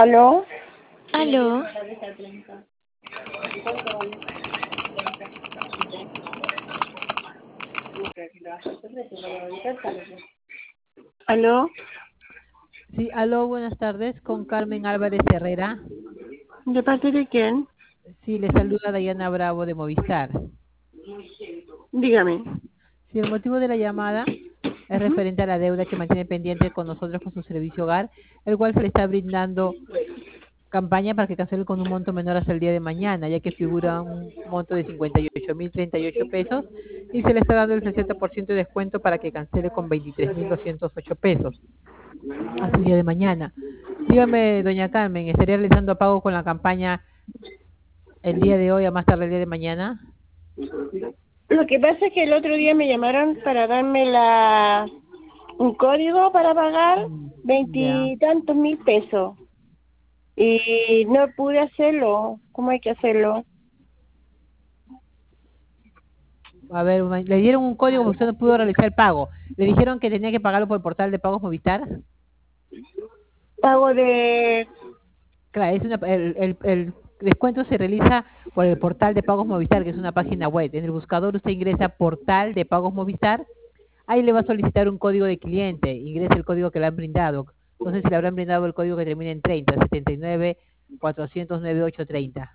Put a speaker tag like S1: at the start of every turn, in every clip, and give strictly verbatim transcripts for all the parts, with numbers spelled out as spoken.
S1: ¿Aló?
S2: Aló,
S1: ¿Aló?
S3: Sí, aló, buenas tardes, con Carmen Álvarez Herrera.
S1: ¿De parte de quién?
S3: Sí, le saluda Dayana Bravo de Movistar.
S1: Dígame.
S3: Sí, el motivo de la llamada es
S1: Ujú.
S3: referente a la deuda que mantiene pendiente con nosotros con su servicio hogar, el cual se le está brindando campaña para que cancele con un monto menor hasta el día de mañana, ya que figura un monto de cincuenta y ocho mil treinta y ocho pesos y se le está dando el sesenta por ciento de descuento para que cancele con veintitrés mil doscientos ocho pesos hasta el día de mañana. Dígame, doña Carmen, ¿estaría realizando pago con la campaña el día de hoy a más tarde el día de mañana?
S1: Lo que pasa es que el otro día me llamaron para darme la un código para pagar
S3: Mm, Ya.
S1: veintitantos mil pesos y no pude hacerlo. ¿Cómo hay que hacerlo?
S3: A ver, una- le dieron un código porque usted no pudo realizar el pago. Le dijeron que tenía que pagarlo por el portal de pagos Movistar.
S1: Pago de...
S3: Claro, es una, el, el, el descuento se realiza por el portal de pagos Movistar, que es una página web. En el buscador usted ingresa portal de pagos Movistar. Ahí le va a solicitar un código de cliente. Ingresa el código que le han brindado. No sé si le habrán brindado el código que termina en treinta, setenta y nueve, cuatrocientos noventa y ocho treinta.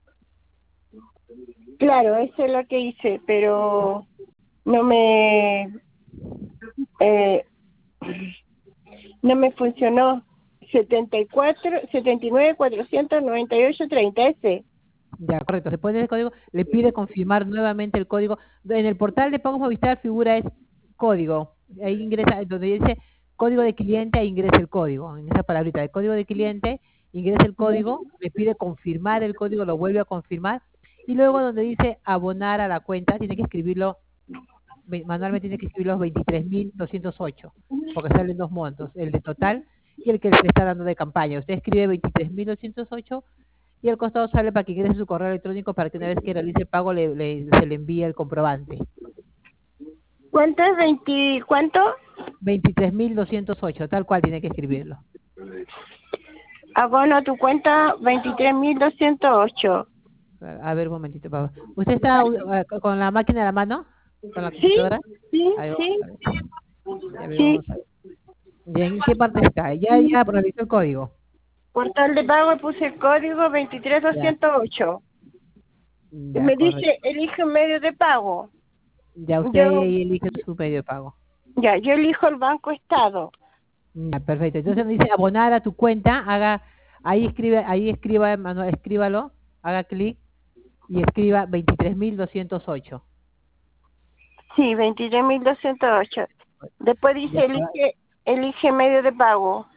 S1: Claro, eso es lo que hice, pero no me... Eh, no me funcionó. setenta y cuatro, setenta y nueve, cuatrocientos noventa y ocho treinta, ese.
S3: Ya, correcto. Se pone el código, le pide confirmar nuevamente el código. En el portal de pagos Movistar figura es código. Ahí ingresa, donde dice código de cliente, ahí ingresa el código. En esa palabrita de código de cliente, ingresa el código, le pide confirmar el código, lo vuelve a confirmar. Y luego donde dice abonar a la cuenta, tiene que escribirlo, ve- manualmente tiene que escribir los veintitrés mil doscientos ocho, porque salen dos montos, el de total y el que se le está dando de campaña. Usted escribe veintitrés mil doscientos ocho y el costado sale para que ingrese su correo electrónico para que una vez que realice el pago le, le- se le envíe el comprobante.
S1: ¿Cuánto es? veinte, ¿cuánto?
S3: veintitrés mil doscientos ocho, tal cual tiene que escribirlo.
S1: Abono a tu cuenta veintitrés mil doscientos ocho.
S3: A ver, un momentito, por favor. ¿Usted está uh, con la máquina a la mano? ¿Con la
S1: ¿Sí?
S3: computadora?
S1: ¿Sí?
S3: Ahí vamos
S1: ¿Sí?
S3: a ver. Ya ver,
S1: Sí.
S3: vamos a ver. Bien, ¿en qué parte está? Ya, ya realizó el código.
S1: Portal de pago y puse el código veintitrés mil
S3: Ya,
S1: doscientos ocho. Y
S3: ya,
S1: me
S3: correcto.
S1: dice, elige un medio de pago.
S3: Ya usted
S1: Yo,
S3: ahí elige su medio de pago.
S1: ya, yo elijo el Banco Estado.
S3: Ya, perfecto. Entonces me dice abonar a tu cuenta, haga, ahí escribe, ahí escriba, Manuel, escríbalo, haga clic y escriba veintitrés mil doscientos ocho.
S1: Sí, veintitrés mil doscientos ocho. Después dice,
S3: Ya,
S1: elige, elige medio de pago.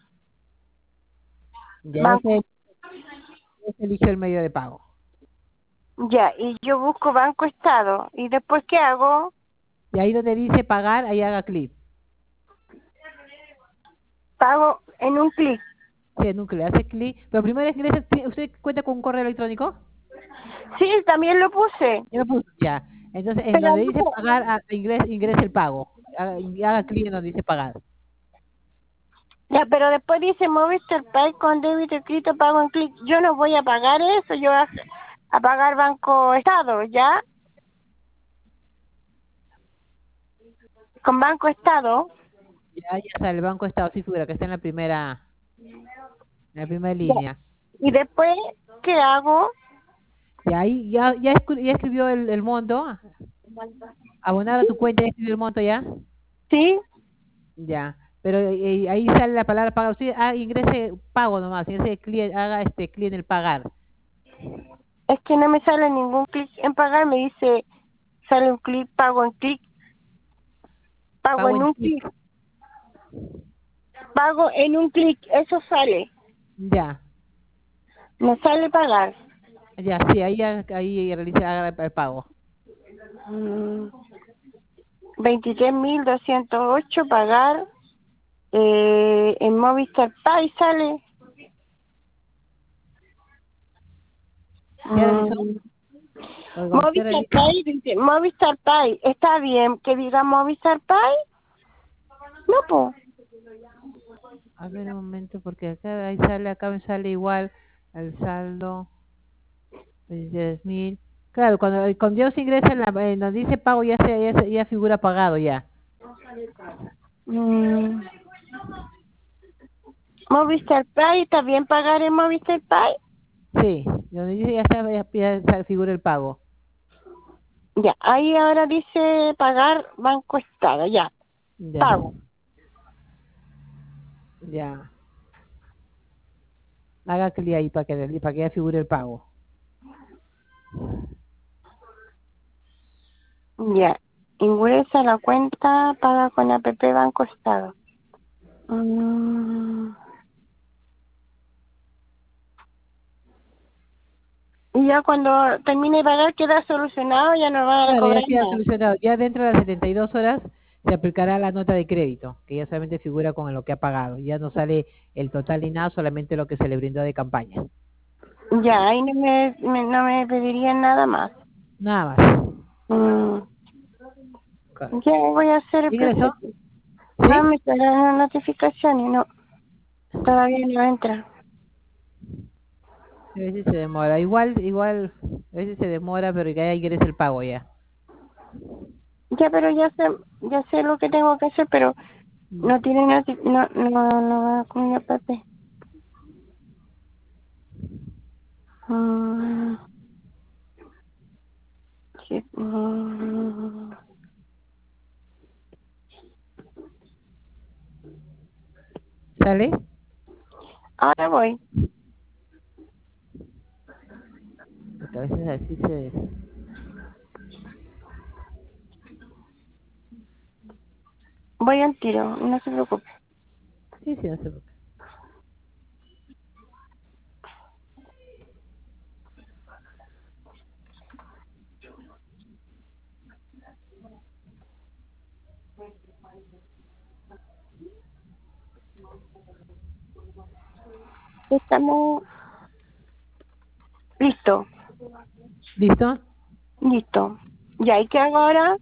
S3: ya
S1: Banco.
S3: usted usted elige el medio de pago.
S1: Ya, y yo busco Banco Estado. ¿Y después qué hago?
S3: Y ahí donde dice pagar, ahí haga clic.
S1: Pago en un clic.
S3: Sí, en un clic, hace clic. Pero primero ingresa, ¿usted cuenta con un correo electrónico?
S1: Sí, también lo puse.
S3: Ya lo puso, ya. Entonces, en
S1: Pero
S3: donde dice
S1: no.
S3: pagar, ah, ingrese, ingrese el pago. Haga, y haga clic en donde dice pagar.
S1: Ya, pero después dice Movistar Pay con débito escrito pago en clic. Yo no voy a pagar eso, yo a, a pagar Banco Estado, ¿ya? Con Banco Estado.
S3: Ya, ya sale el Banco Estado, sí figura que está en la primera, en la primera
S1: Ya.
S3: línea.
S1: Y después, ¿qué hago?
S3: Y ahí ya, ya, escri- ya escribió el, el monto. Abonar a tu cuenta, ya escribió el monto ya.
S1: ¿Sí?
S3: Ya. Pero eh, ahí sale la palabra pagar. Usted ah, ingrese pago nomás, ingrese clic, haga este clic en el pagar.
S1: Es que no me sale ningún clic en pagar, me dice, sale un clic, pago en clic, pago
S3: Pago
S1: en
S3: en
S1: un
S3: clic.
S1: clic, pago en un clic, eso sale,
S3: Ya.
S1: no sale pagar.
S3: Ya, sí, ahí, ya- ahí realiza haga el el pago.
S1: Mm, veintitrés mil doscientos ocho pagar eh, en Movistar Pay sale.
S3: ¿Ya realizó?
S1: Mm,
S3: Oiga, usted
S1: Movistar
S3: realiza.
S1: Pay, dice, Movistar Pay, ¿está bien que diga Movistar Pay? No, pues.
S3: A ver un momento, porque acá ahí sale, acá me sale igual el saldo, diez mil. Claro, cuando, cuando Dios ingresa en la, en donde dice pago, ya, se, ya, se- ya figura pagado ya.
S1: Mm. Movistar Pay, ¿está bien pagar en Movistar Pay?
S3: Sí, donde dice ya, está, ya, ya sa- figura el pago.
S1: Ya, ahí ahora dice pagar Banco Estado, ya,
S3: Ya,
S1: pago.
S3: ya. Haga clic ahí para que, para que ya figure el pago.
S1: Ya, ingresa la cuenta, paga con app Banco Estado. Mm. Y ya cuando termine de pagar queda solucionado, ya no van a
S3: Claro, ya
S1: cobrar
S3: queda
S1: nada.
S3: solucionado. Ya dentro de las setenta y dos horas se aplicará la nota de crédito, que ya solamente figura con lo que ha pagado. Ya no sale el total ni nada, solamente lo que se le brindó de campaña.
S1: Ya, ahí no me, me- no me pedirían nada más.
S3: Nada más.
S1: Mm.
S3: Claro.
S1: Ya voy a hacer el
S3: ¿Ingresó?
S1: proceso.
S3: ¿Sí?
S1: Ah, me salen las notificaciones, no, todavía no entra.
S3: A veces se demora. Igual, igual, a veces se demora, pero ya ingresa el pago ya.
S1: Ya, pero ya sé, ya sé lo que tengo que hacer, pero
S3: Mm.
S1: no tiene noti no, no, no va con el papel. Mm, sí, mm.
S3: ¿Sale?
S1: Ahora voy.
S3: Porque a veces así se...
S1: Voy al tiro, no se preocupe.
S3: Sí, sí, no se preocupe.
S1: Estamos listo,
S3: ¿Listo?
S1: listo. Ya, ¿y qué hago ahora?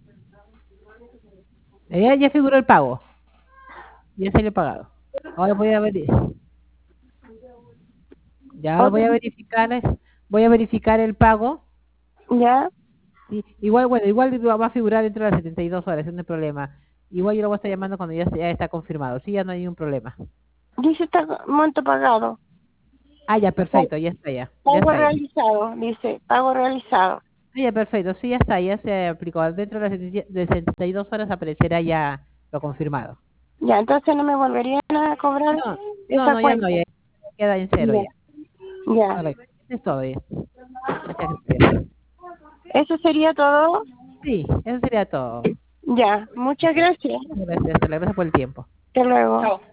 S3: Ya, ya figuró el pago. Ya se le ha pagado. Ahora voy a ver... Ya ahora
S1: ¿Otro?
S3: voy a verificar, voy a verificar el pago.
S1: Ya,
S3: Sí, igual, bueno, igual va a figurar dentro de las setenta y dos horas, ese no hay problema. Igual yo lo voy a estar llamando cuando ya, ya está confirmado. Sí, ya no hay ningún problema.
S1: dice está monto pagado.
S3: Ah, ya, perfecto, ya está, ya. Ya
S1: Pago
S3: está, ya.
S1: realizado, dice, pago realizado.
S3: Ah, ya, perfecto, sí, ya está, ya se aplicó. Dentro de las setenta de setenta y dos horas aparecerá ya lo confirmado.
S1: Ya, entonces no me volverían a cobrar
S3: No, no,
S1: esa
S3: no, ya no,
S1: cuenta.
S3: ya queda en cero
S1: Ya,
S3: ya.
S1: ya.
S3: Correcto, eso es todo ya. Muchas gracias.
S1: ¿Eso sería todo?
S3: Sí, eso sería todo.
S1: Ya, muchas gracias.
S3: Gracias, hasta luego, gracias por el tiempo.
S1: Hasta luego. Chao.